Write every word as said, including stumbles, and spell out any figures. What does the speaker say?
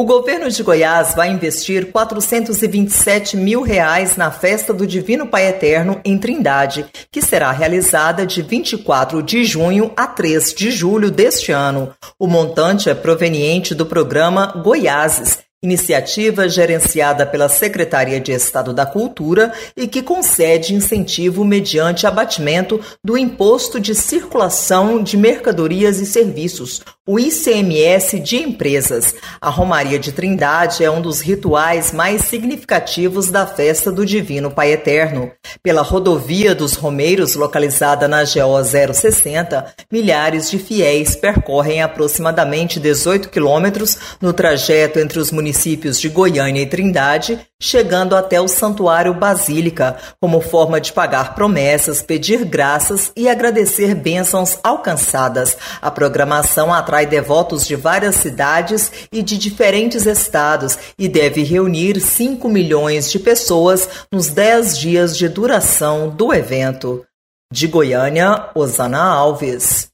O governo de Goiás vai investir quatrocentos e vinte e sete mil reais na Festa do Divino Pai Eterno em Trindade, que será realizada de vinte e quatro de junho a três de julho deste ano. O montante é proveniente do programa Goiáses, iniciativa gerenciada pela Secretaria de Estado da Cultura e que concede incentivo mediante abatimento do Imposto de Circulação de Mercadorias e Serviços, o I C M S de empresas. A Romaria de Trindade é um dos rituais mais significativos da Festa do Divino Pai Eterno. Pela rodovia dos Romeiros, localizada na G O zero sessenta, milhares de fiéis percorrem aproximadamente dezoito quilômetros no trajeto entre os municípios municípios de Goiânia e Trindade, chegando até o Santuário Basílica, como forma de pagar promessas, pedir graças e agradecer bênçãos alcançadas. A programação atrai devotos de várias cidades e de diferentes estados e deve reunir cinco milhões de pessoas nos dez dias de duração do evento. De Goiânia, Osana Alves.